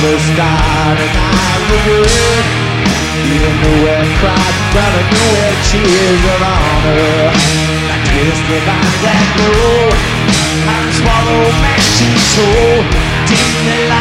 the start and I was good. You knew where cried, but I knew where tears of honor. I twisted by that road, I swallowed Maxie's soul. Didn't